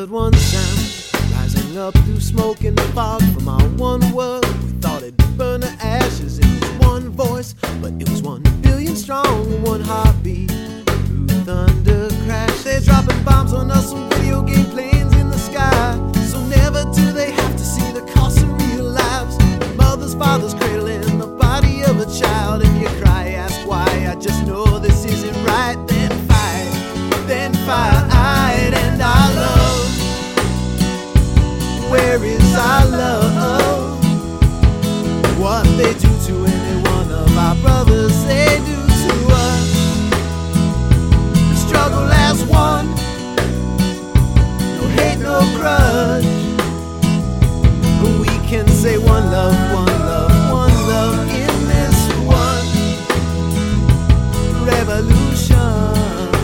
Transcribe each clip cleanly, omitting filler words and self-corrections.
heard one sound rising up through smoke and fog from our one world. We thought it'd burn to ashes. It was one voice, but it was 1 billion strong, one heartbeat through thunder crash. They're dropping bombs on us on video game planes in the sky. So never do they have to see the cost of real lives. Mothers, fathers cradling the body of a child, and you cry, ask why. I just know this isn't right. Then fight, and our love. Where is our love? What they do to any one of our brothers, they do to us. The struggle as one, no hate, no grudge. But we can say one love, one love, one love in this one revolution.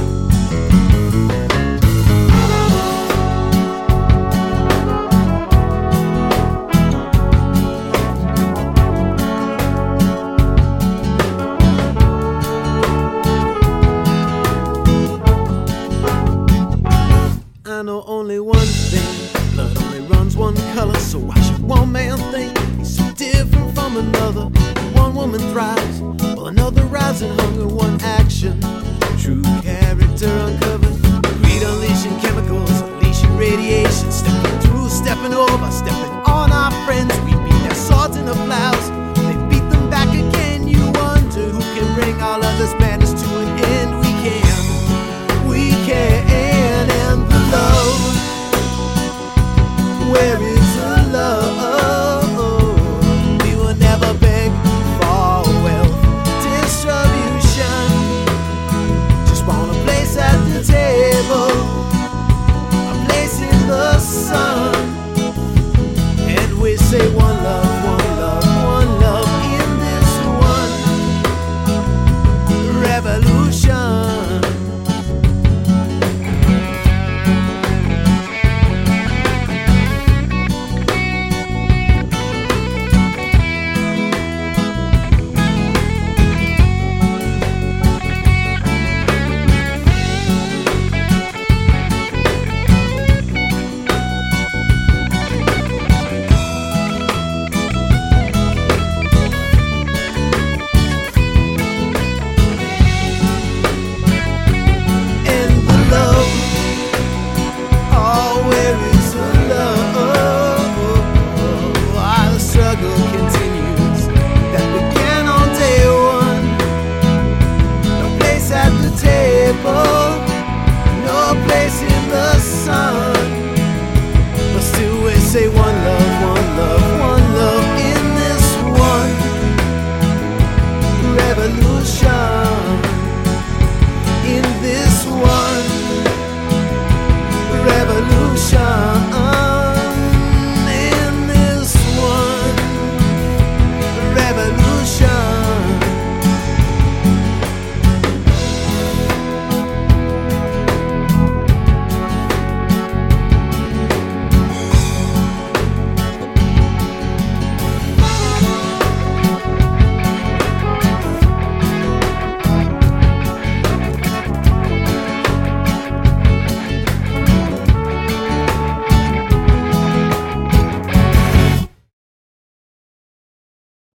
I know only one thing, blood only runs one color. So why should one man think he's so different from another? One woman thrives while another rides in hunger. One action, true character uncovered. Greed unleashing chemicals, unleashing radiation. Stepping through, stepping over, stepping